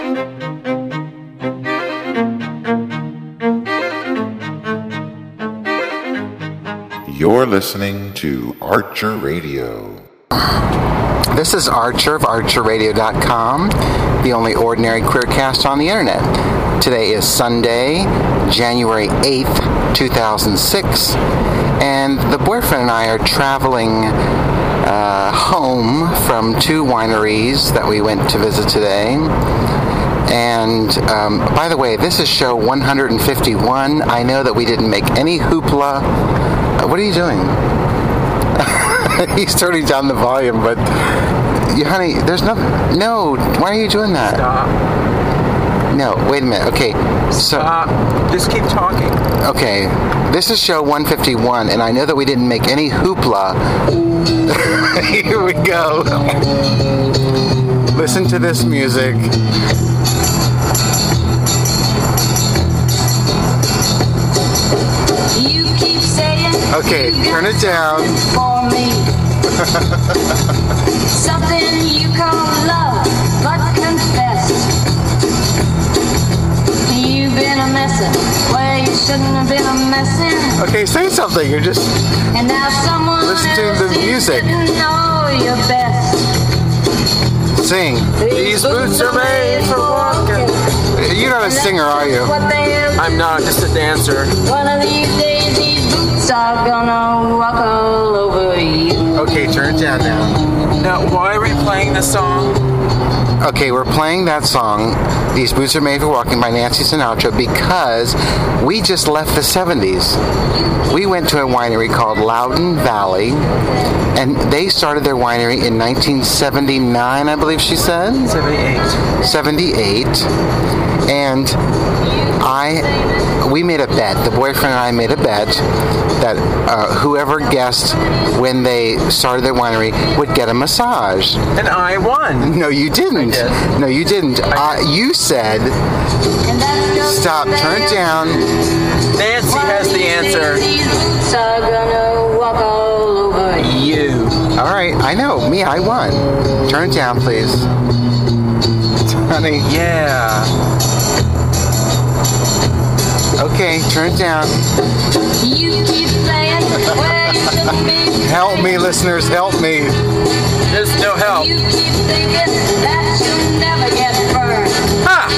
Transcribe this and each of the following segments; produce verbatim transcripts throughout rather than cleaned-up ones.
You're listening to Archer Radio. This is Archer of Archer Radio dot com, the only ordinary queercast on the internet. Today is Sunday, January eighth, two thousand six, and the boyfriend and I are traveling uh, home from two wineries that we went to visit today. And um, by the way, this is show one hundred fifty-one. I know that we didn't make any hoopla. Uh, what are you doing? He's turning down the volume, but you, honey, there's no, no. Why are you doing that? Stop. No, wait a minute. Okay, so Stop. Just keep talking. Okay, this is show one fifty-one, and I know that we didn't make any hoopla. Here we go. Listen to this music. You keep saying Okay, turn it down. for me. Something you call love, but confess you've been a messin' where you shouldn't have been a messin'. Okay, say something. You're just And now someone Listen to else the music. didn't know you best. sing. These boots are made for walking. You're not a singer, are you? What they'll do. I'm not, just a dancer. One of these days, these boots are gonna walk all over you. Okay, turn it down now. Now, why are we playing this song? Okay, we're playing that song, These Boots Are Made for Walking by Nancy Sinatra, because we just left the seventies. We went to a winery called Loudon Valley, and they started their winery in nineteen seventy-nine, I believe she said? seventy-eight. seventy-eight. And I, we made a bet, the boyfriend and I made a bet that uh, whoever guessed when they started their winery would get a massage. And I won. No, you didn't. I did. No, you didn't. Uh, you said, And that's just stop, what turn it they'll down. Nancy One has of the these answer. days, These boots are gonna walk all over you. You. All right, I know. Me, I won. Turn it down, please. Honey. Yeah. Okay, turn it down. You keep saying where you shouldn't be. Help me, listeners, help me. There's no help. You keep thinking that you'll never get burned. Ha!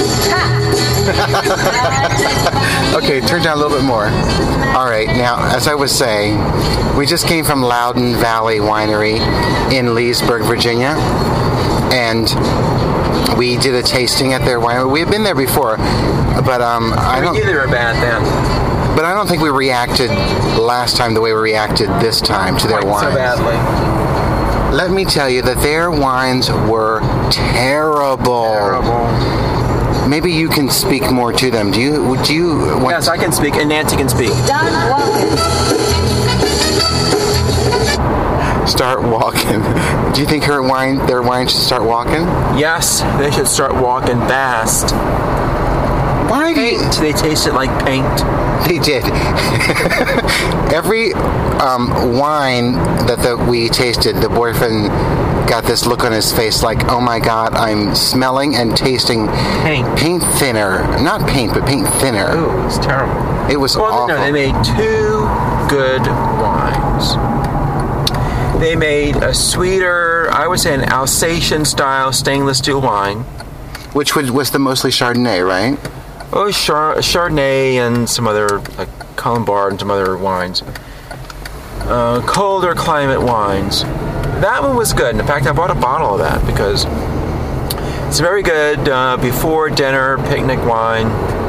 Ha! Okay, turn down a little bit more. All right, now, as I was saying, we just came from Loudon Valley Winery in Leesburg, Virginia, and we did a tasting at their winery. We had been there before, but um, I We don't. knew they were bad then. But I don't think we reacted last time the way we reacted this time to their Quite wines. so badly. Let me tell you that their wines were terrible. Terrible. Maybe you can speak more to them. Do you? Do you? Want Yes, I can speak, and Nancy can speak. Done walking. Start walking. Do you think her wine, their wine, should start walking? Yes, they should start walking fast. Why do you? Paint. They taste it like paint. They did. Every um, wine that the, we tasted, the boyfriend got this look on his face like, oh my God, I'm smelling and tasting Paint. paint thinner. Not paint, but paint thinner. Ooh, it's terrible. It was Well, awful. no, they made two good wines. They made a sweeter, I would say an Alsatian-style stainless steel wine. Which was, was the mostly Chardonnay, right? Oh, Char- Chardonnay and some other, like Colombard and some other wines. Uh, colder climate wines. That one was good. In fact, I bought a bottle of that because it's very good uh, before dinner picnic wine.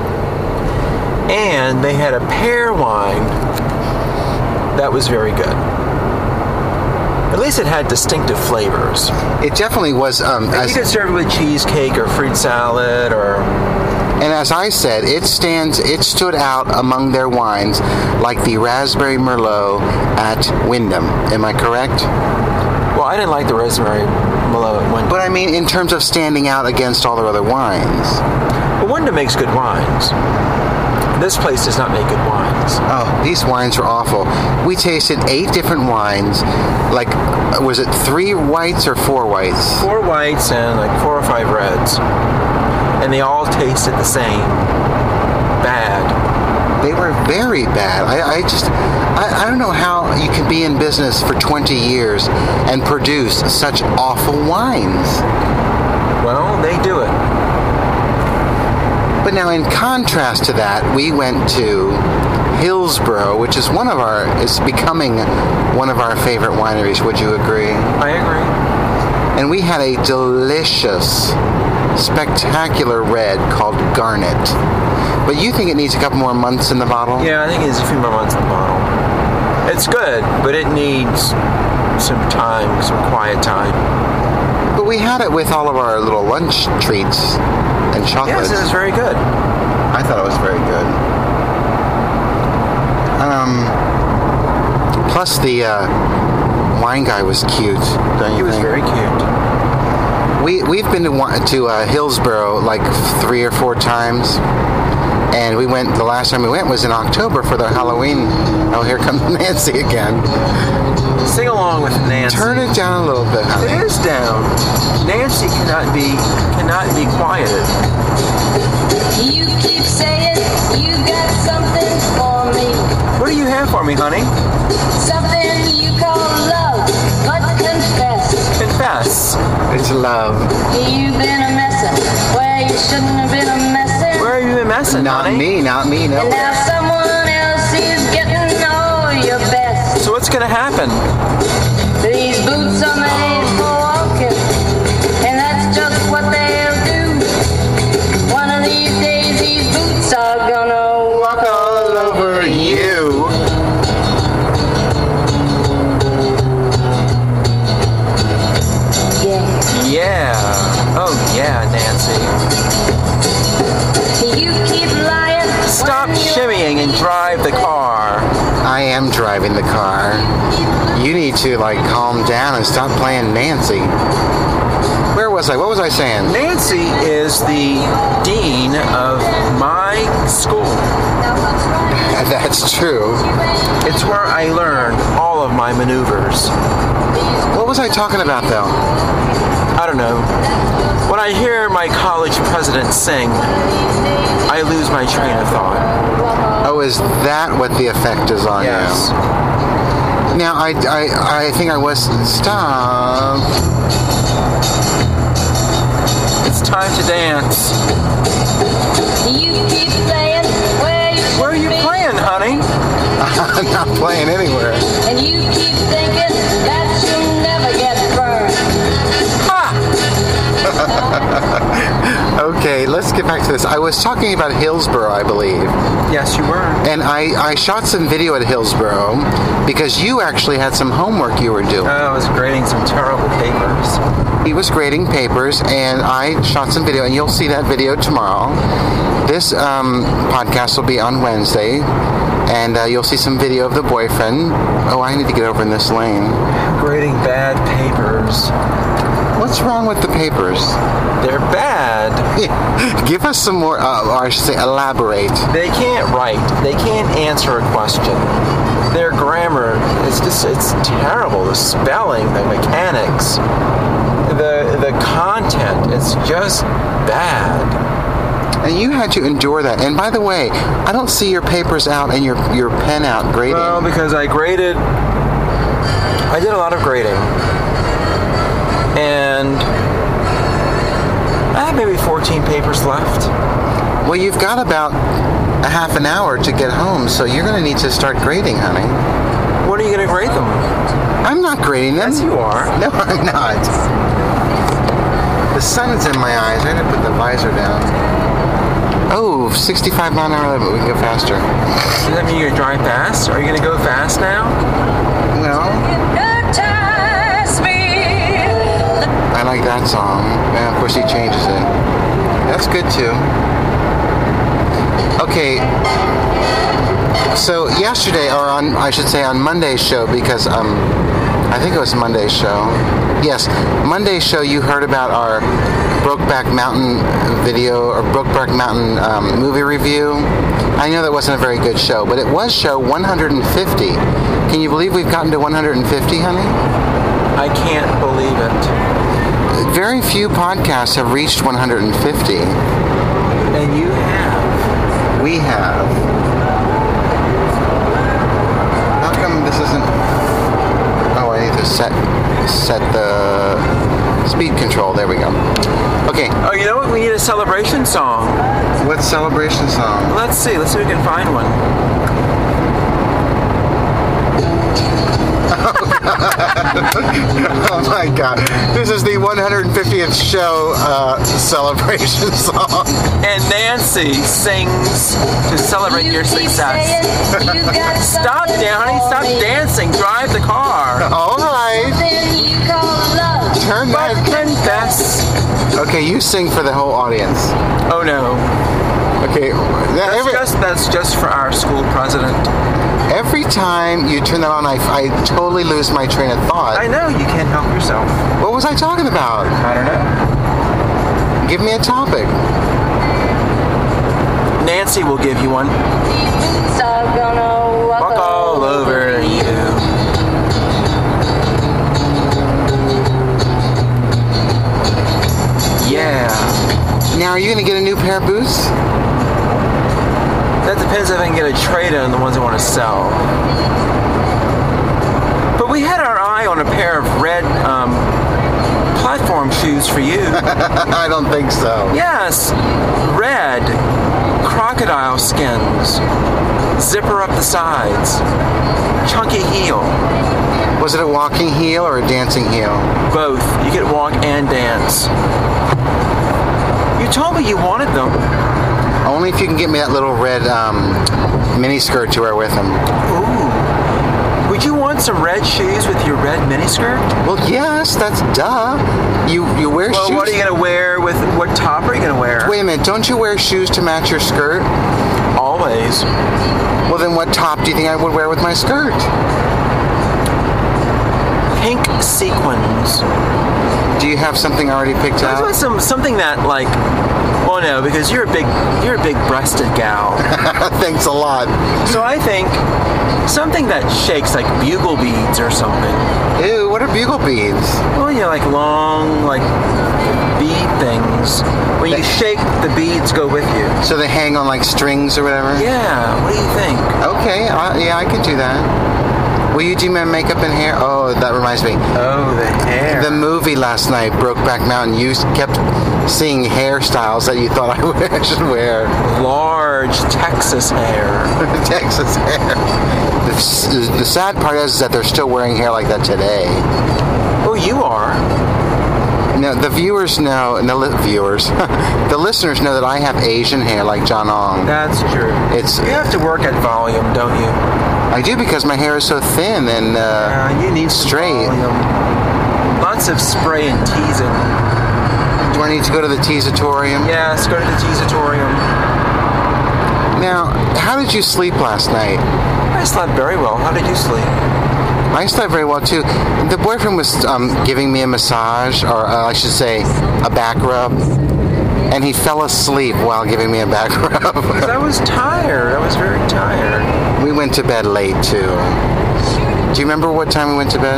And they had a pear wine that was very good. At least it had distinctive flavors. It definitely was. Um, And as, you could serve it with cheesecake or fruit salad or... and as I said, it stands. It stood out among their wines like the Raspberry Merlot at Wyndham. Am I correct? Well, I didn't like the raspberry Merlot at Wyndham. But I mean, in terms of standing out against all their other wines. But Wyndham makes good wines. This place does not make good wines. Oh, these wines are awful. We tasted eight different wines. Like, was it three whites or four whites? Four whites and like four or five reds. And and they all tasted the same. Bad. They were very bad. I, I just, I, I don't know how you can be in business for twenty years and produce such awful wines. Well, they do it. But now, in contrast to that, we went to Hillsborough, which is one of our, is becoming one of our favorite wineries. Would you agree? I agree. And we had a delicious, spectacular red called Garnet. But you think it needs a couple more months in the bottle? Yeah, I think it needs a few more months in the bottle. It's good, but it needs some time, some quiet time. But we had it with all of our little lunch treats and chocolates. Yes, it was very good. I thought it was very good. Um, plus the uh, wine guy was cute, don't you He was think? very cute. We, we've been to, to uh, Hillsborough like three or four times. And we went, the last time we went was in October for their Halloween. Oh, here comes Nancy again. Sing along with Nancy. Turn it down a little bit, honey. It is down. Nancy cannot be cannot be quieted. You keep saying you got something for me. What do you have for me, honey? Something you call love, but confess. Confess. It's love. You've been a messin' where you shouldn't have been a messin'. Where have you been messing, Not honey? me, not me, no. And now someone else is getting all your best. So what's gonna happen? These boots are made for walking, and that's just what they'll do. One of these days, these boots are gonna walk all over you. Yeah. Yeah. Oh yeah, Nancy. You keep lying. Stop when you're- shimmying and drive the car. I am driving the car. You need to, like, calm down and stop playing Nancy. Where was I? What was I saying? Nancy is the dean of my school. That's true. It's where I learned all of my maneuvers. What was I talking about, though? I don't know. When I hear my college president sing, I lose my train of thought. Oh, is that what the effect is on Yes. you? Now, I, I, I think I was... Stop. It's time to dance. You keep playing where you Where are you shouldn't be. playing, honey? I'm not playing anywhere. And you keep thinking that you'll never get burned. Ha! Okay, let's get back to this. I was talking about Hillsborough, I believe. Yes, you were. And I, I shot some video at Hillsborough because you actually had some homework you were doing. I was grading some terrible papers. He was grading papers, and I shot some video, and you'll see that video tomorrow. This um, podcast will be on Wednesday, and uh, you'll see some video of the boyfriend. Oh, I need to get over in this lane. Grading bad papers. What's wrong with the papers? They're bad. Give us some more, uh, or I should say, elaborate. They can't write. They can't answer a question. Their grammar is just, it's terrible. The spelling, the mechanics, the the content, it's just bad. And you had to endure that. And by the way, I don't see your papers out and your, your pen out grading. Well, because I graded, I did a lot of grading. And I have maybe fourteen papers left. Well, you've got about a half an hour to get home, so you're going to need to start grading, honey. What are you going to grade them? I'm not grading them. Yes, you are. No, I'm not. The sun's in my eyes. I had to put the visor down. Oh, sixty-five mile an hour limit. We can go faster. Does that mean you're going to drive fast? Are you going to go fast now? Well, Hypnotize me. I like that song. And of course, he changes it. That's good too. Okay. So yesterday, or on, I should say on Monday's show, because um, I think it was Monday's show. Yes, Monday's show. You heard about our Brokeback Mountain video or Brokeback Mountain um, movie review. I know that wasn't a very good show, but it was show one hundred fifty. Can you believe we've gotten to one hundred fifty, honey? I can't believe it. Very few podcasts have reached one hundred fifty. set the speed control. There we go. Okay. Oh, you know what? We need a celebration song. What celebration song? Let's see. Let's see if we can find one. Oh my God! This is the one hundred fiftieth show uh, celebration song. And Nancy sings to celebrate your success. Stop, Downey! Stop dancing! Drive the car. All right. Turn But that. confess. Okay, you sing for the whole audience. Oh no. Okay. that- That's Every, just that's just for our school president. every time you turn that on, I, I totally lose my train of thought. I know you can't help yourself. What was I talking about? I don't know. Give me a topic. Nancy will give you one. Boots are gonna walk, Walk all over you. Yeah. Now, are you going to get a new pair of boots? That depends if I can get a trade on the ones I want to sell. But we had our eye on a pair of red um, platform shoes for you. I don't think so. Yes, red, crocodile skins, zipper up the sides, chunky heel, Was it a walking heel or a dancing heel? both. You could walk and dance. You told me you wanted them. Only if you can get me that little red um, mini skirt to wear with them. Ooh. Would you want some red shoes with your red miniskirt? Well, yes, that's duh. You you wear Well, shoes. what are you going to wear with, what top are you going to wear? Wait a minute, don't you wear shoes to match your skirt? Always. Well, then what top do you think I would wear with my skirt? Pink sequins. Do you have something already picked I out? want some something that like, well, no, because you're a big you're a big breasted gal. Thanks a lot. So I think something that shakes, like bugle beads or something. Ew, what are bugle beads? Well, you know, like long like bead things. When you shake, the beads go with you. So they hang on like strings or whatever? Yeah. What do you think? Okay, uh, yeah, I can do that. Will you do my makeup and hair? Oh, that reminds me. Oh, the hair. The movie last night, Brokeback Mountain, you kept seeing hairstyles that you thought I would- I should wear. Large Texas hair. Texas hair. The, s- the sad part is that they're still wearing hair like that today. Oh, you are. No, the viewers know, and the li- viewers, the listeners know that I have Asian hair like John Ong. That's true. It's You have to work at volume, don't you? I do because my hair is so thin and uh, Uh, you need some straight. volume. Lots of spray and teasing. Do I need to go to the Teasatorium? Yes, go to the teasatorium. Now, how did you sleep last night? I slept very well. How did you sleep? I slept very well too. The boyfriend was um, giving me a massage, or uh, I should say, a back rub, and he fell asleep while giving me a back rub. Because I was tired. I was very tired. We went to bed late too. Do you remember what time we went to bed?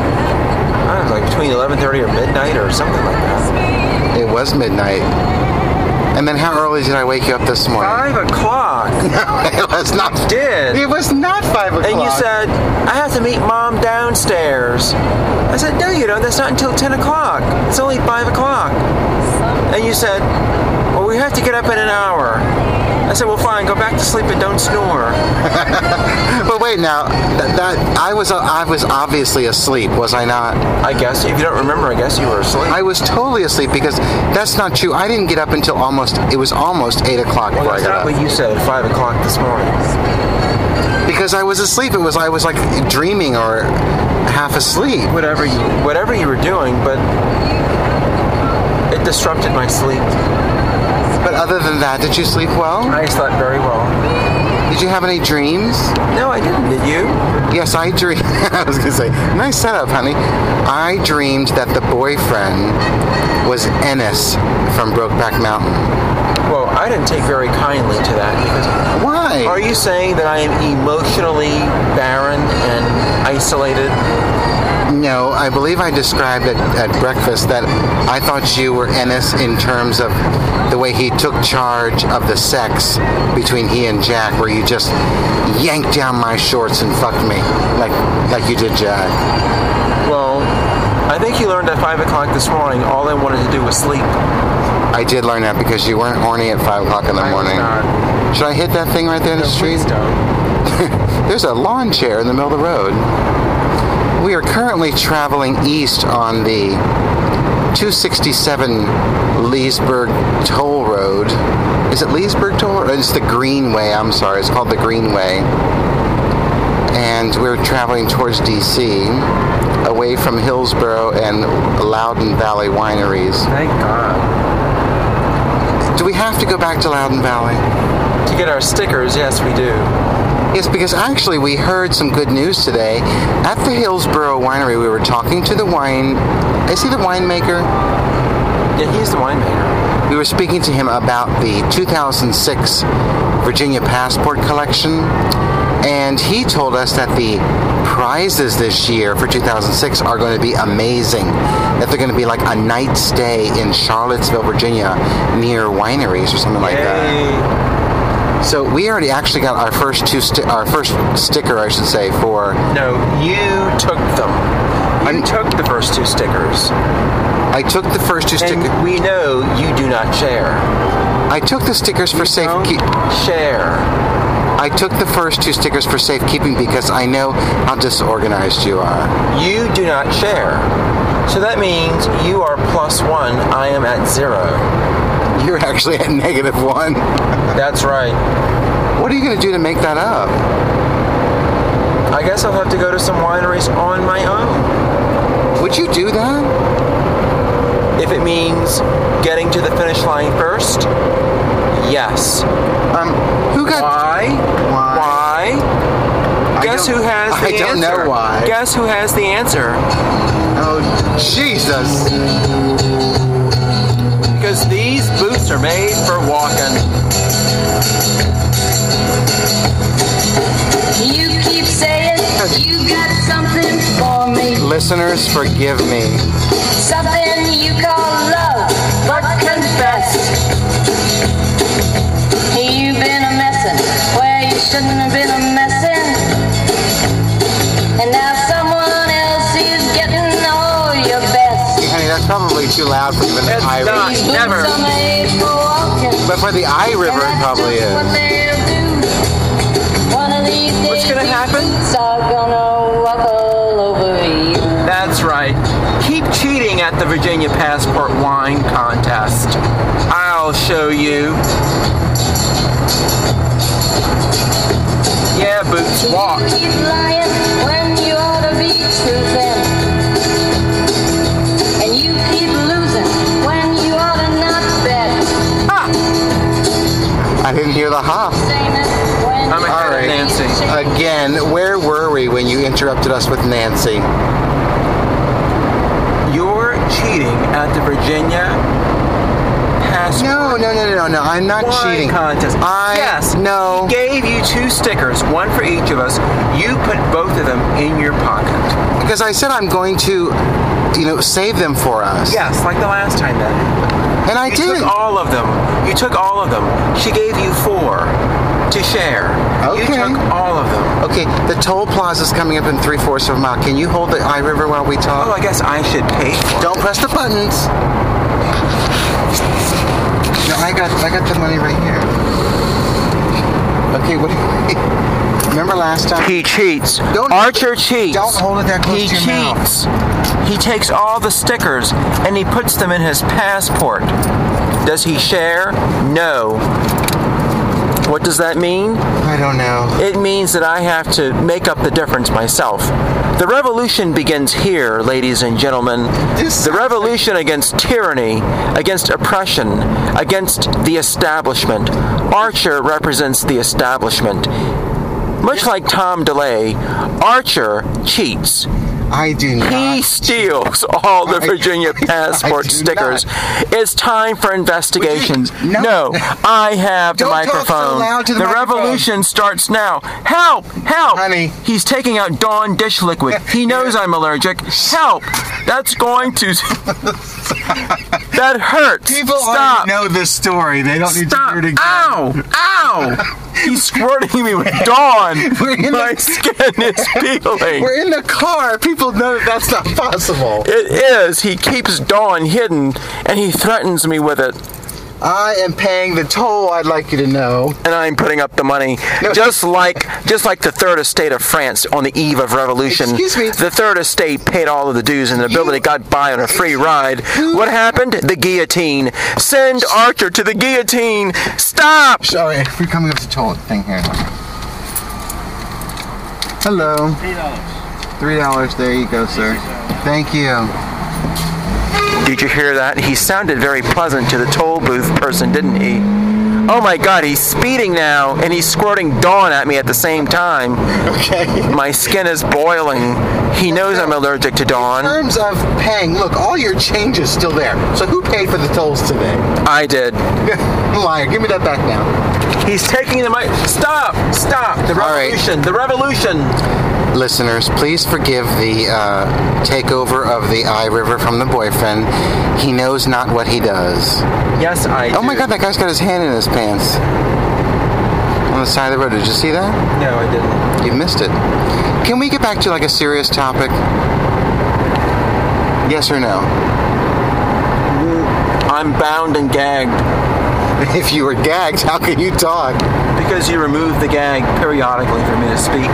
I was like between eleven thirty or midnight or something like that. It was midnight. And then how early did I wake you up this morning? Five o'clock. It was not. Did. It was not five o'clock. And you said, I have to meet Mom downstairs. I said, no, you don't. That's not until ten o'clock. It's only five o'clock. And you said, well, we have to get up in an hour. I said, well, fine. Go back to sleep and don't snore. But wait, now that, that I was uh, I was obviously asleep, was I not? I guess. If you don't remember, I guess you were asleep. I was totally asleep because that's not true. I didn't get up until almost. It was almost eight o'clock well, before I that's got not up. what you said at five o'clock this morning. Because I was asleep. It was I was like dreaming or half asleep. Whatever you, whatever you were doing, but it disrupted my sleep. But other than that, did you sleep well? I slept very well. Did you have any dreams? No, I didn't. Did you? Yes, I dreamed. I was going to say, nice setup, honey. I dreamed that the boyfriend was Ennis from Brokeback Mountain. Well, I didn't take very kindly to that because. Why? Are you saying that I am emotionally barren and isolated? No, I believe I described it at breakfast that I thought you were Ennis in terms of the way he took charge of the sex between he and Jack, where you just yanked down my shorts and fucked me like like you did Jack. Well, I think you learned at five o'clock this morning all I wanted to do was sleep. I did learn that because you weren't horny at five o'clock in the I was morning. not. Should I hit that thing right there in the street? Please don't. There's a lawn chair in the middle of the road. We are currently traveling east on the two sixty-seven Leesburg Toll Road. Is it Leesburg Toll Road? It's the Greenway. I'm sorry. It's called the Greenway. And we're traveling towards D C, away from Hillsborough and Loudoun Valley wineries. Thank God. Do we have to go back to Loudoun Valley? To get our stickers, yes, we do. Yes, because actually we heard some good news today. At the Hillsborough Winery, we were talking to the wine... Is he the winemaker? Yeah, he's the winemaker. We were speaking to him about the two thousand six Virginia Passport Collection, and he told us that the prizes this year for two thousand six are going to be amazing. That they're going to be like a night stay in Charlottesville, Virginia, near wineries or something like that. Yay. So we already actually got our first two, sti- our first sticker, I should say, for. No, you took them. You I'm- took the first two stickers. I took the first two stickers. And we know you do not share. I took the stickers for Don't safekeeping. share. I took the first two stickers for safekeeping because I know how disorganized you are. You do not share. So that means you are plus one. I am at zero. You're actually at negative one. That's right. What are you going to do to make that up? I guess I'll have to go to some wineries on my own. Would you do that? If it means getting to the finish line first, yes. Um, who got? Why? Why? Why? I Guess don't- who has the I answer? don't know why. Guess who has the answer? Oh, Jesus! Because these boots are made for walking. You keep saying you got something for me. Listeners, forgive me. Something you call love, but confess. You've been a messin' where you shouldn't have been a messin'. And now someone else is getting all your best. Honey, that's probably too loud for even the It's I not. River. These boots Never. are made for walking. But for the I River, it And that's probably just what is. they'll do. One of these days, What's gonna these happen? boots are gonna walk all over you. That's right. Keep cheating at the Virginia Passport Wine Contest. I'll show you. Yeah, boots, walk. You keep lying when you ought to be truthing. And you keep losing when you ought to not bet. Ah, I didn't hear the ha. Same as when I'm you ahead of ought to be Nancy. ashamed. Again, where were we when you interrupted us with Nancy? you're cheating at the Virginia Passport No, no, no, no, no. I'm not Wine cheating. Contest. I yes, no. He gave you two stickers, one for each of us. You put both of them in your pocket. Because I said I'm going to, you know, save them for us. Yes, like the last time then. And I You did. took all of them. You took all of them. She gave you four to share. You Okay. took all of them. Okay, the toll plaza's coming up in three-fourths of a mile. Can you hold the I River while we talk? Oh, I guess I should pay for it. Don't press the buttons. No, I got I got the money right here. Okay, what do you remember last time? He cheats. Don't- Archer cheats. don't hold it that close He to your mouth. cheats. He takes all the stickers and he puts them in his passport. Does he share? No. What does that mean? I don't know. It means that I have to make up the difference myself. The revolution begins here, ladies and gentlemen. This- The revolution against tyranny, against oppression, against the establishment. Archer represents the establishment. Much like Tom DeLay, Archer cheats. I do not. He steals all the I- Virginia passport I do stickers. It's time for investigations. Would you- no. I have the Don't talk so microphone. loud to the microphone. revolution starts now. Help! Help! Honey. He's taking out Dawn dish liquid. He knows I'm allergic. Help! That's going to That hurts. People Stop. already know this story. They don't need Stop. to hear it again. Ow! Ow! He's squirting me with Dawn. My skin is peeling. We're in the car. People know that that's not possible. It is. He keeps Dawn hidden, and he threatens me with it. I am paying the toll, I'd like you to know. And I'm putting up the money. No. Just like just like the Third Estate of France on the eve of revolution. Excuse me. The Third Estate paid all of the dues and the nobility got by on a free ride. What happened? The guillotine. Send Archer to the guillotine. Stop! Sorry, we're coming up to toll thing here. Hello. Three dollars. Three dollars. There you go, sir. Thank you. Did you hear that? He sounded very pleasant to the toll booth person, didn't he? Oh my God, he's speeding now, and he's squirting Dawn at me at the same time. Okay. My skin is boiling. He knows I'm allergic to Dawn. In terms of paying, look, all your change is still there. So who paid for the tolls today? I did. Liar, give me that back now. He's taking the mic. Stop! Stop! The All right. revolution! The revolution! Listeners, please forgive the uh, takeover of the Eye River from the boyfriend. He knows not what he does. Yes, I do. Oh my God, that guy's got his hand in his pants. On the side of the road. Did you see that? No, I didn't. You missed it. Can we get back to like a serious topic? Yes or no? I'm bound and gagged. If you were gagged, how can you talk? Because you remove the gag periodically for me to speak.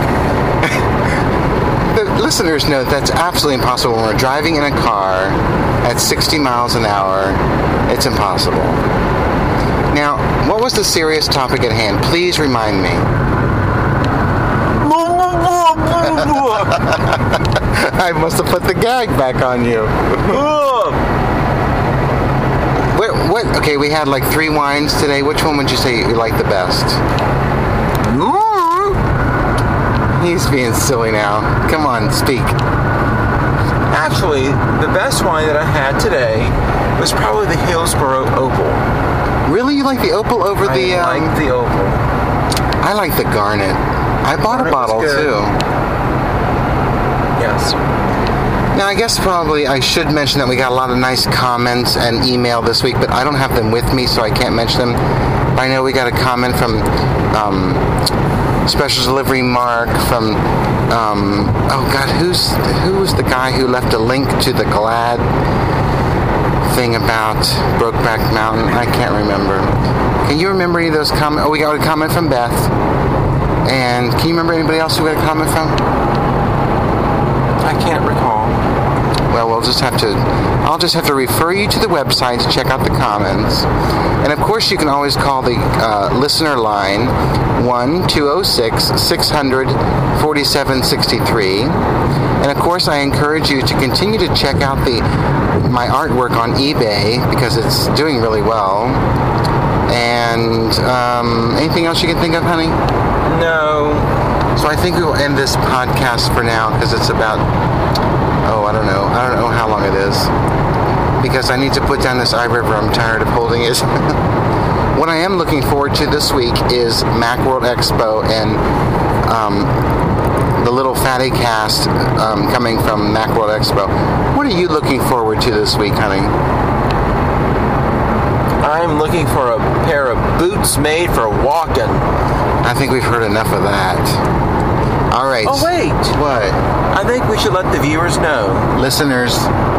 The listeners know that's absolutely impossible when we're driving in a car at sixty miles an hour. It's impossible. Now, what was the serious topic at hand? Please remind me. I must have put the gag back on you. what, what? Okay, we had like three wines today. Which one would you say you like the best? He's being silly now. Come on, speak. Actually, the best wine that I had today was probably the Hillsborough Opal. Really? You like the Opal over the... I um, like the Opal. I like the Garnet. I bought Garnet a bottle, was good. too. Yes. Now, I guess probably I should mention that we got a lot of nice comments and email this week, but I don't have them with me, so I can't mention them. But I know we got a comment from... Um, Special Delivery Mark from, um, oh God, who's who was the guy who left a link to the Glad thing about Brokeback Mountain? I can't remember. Can you remember any of those comments? Oh, we got a comment from Beth. And can you remember anybody else who got a comment from? I can't recall. Well, we'll just have to, I'll just have to refer you to the website to check out the comments. And of course, you can always call the uh, listener line, one two oh six, six hundred, forty-seven sixty-three. And of course, I encourage you to continue to check out the my artwork on eBay because it's doing really well. And um, anything else you can think of, honey? No. So I think we will end this podcast for now because it's about, oh, I don't know. I don't know how long it is. Because I need to put down this Eye River. I'm tired of holding it. What I am looking forward to this week is Macworld Expo and um, the Little Fatty cast um, coming from Macworld Expo. What are you looking forward to this week, honey? I'm looking for a pair of boots made for walking. I think we've heard enough of that. All right. Oh, wait. What? I think we should let the viewers know. Listeners.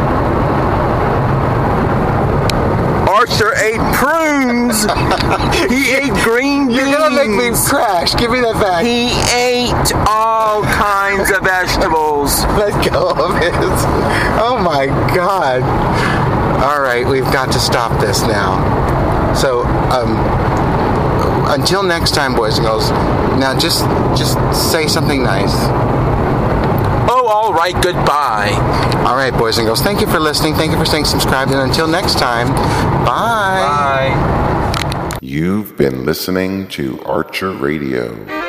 Archer ate prunes. He ate green beans. You're gonna make me crash. Give me that back. He ate all kinds of vegetables. Let go of it. Oh my God. All right, we've got to stop this now. So, um, until next time, boys and girls. Now, just just say something nice. Oh, all right. Goodbye. All right, boys and girls. Thank you for listening. Thank you for staying subscribed. And until next time, bye. Bye. You've been listening to Archer Radio.